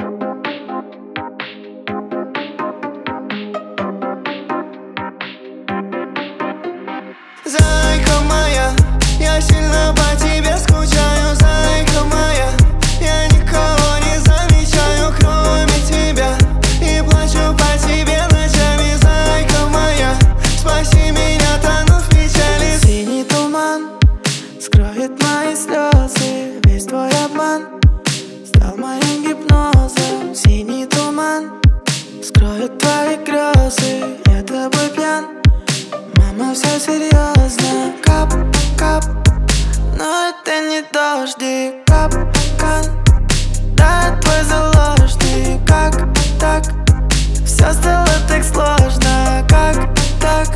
Зайка моя, я сильно по тебе скучаю. Зайка моя, я никого не замечаю, кроме тебя, и плачу по тебе ночами. Зайка моя, спаси меня, тону в печали. Синий туман скроет мои слезы, весь твой обман стал моим гипнозом. Синий туман скроет твои грезы, я тобой пьян, мама, все серьезно. Кап, кап, но это не дождик. Капкан, да, твой заложник. Как так? Все стало так сложно. Как так?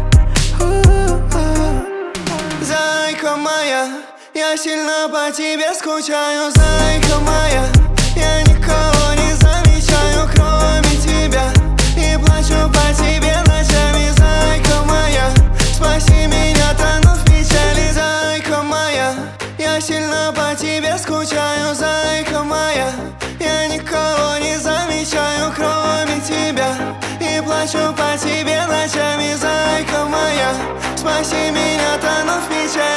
Зайка моя, я сильно по тебе скучаю. Зайка моя, я никого не замечаю, кроме тебя, и плачу по тебе ночами. Зайка моя, спаси меня, тону в печали. Зайка моя, я сильно по тебе скучаю. Зайка моя, я никого не замечаю, кроме тебя, и плачу по тебе ночами. Зайка моя, спаси меня, тону в печали.